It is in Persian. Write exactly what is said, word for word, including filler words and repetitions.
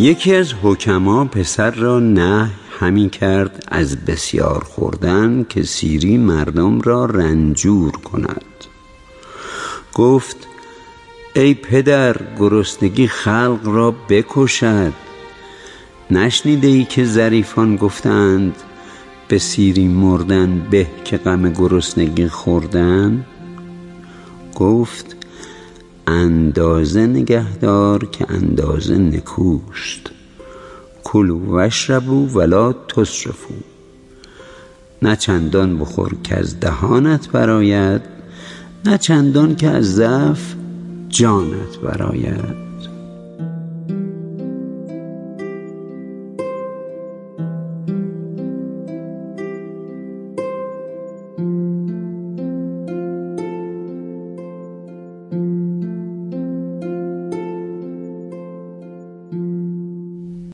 یکی از حکما پسر را نهی همی کرد از بسیار خوردن که سیری مردم را رنجور کند. گفت ای پدر، گرسنگی خلق را بکشد. نشنیده ای که ظریفان گفتند به سیری مردن به که غم گرسنگی خوردن؟ گفت اندازه نگهدار که اندازه نکوست. کلوا واشربوا ولا تسرفوا. نه چندان بخور که از دهانت برآید، نه چندان که از ضعف جانت برآید.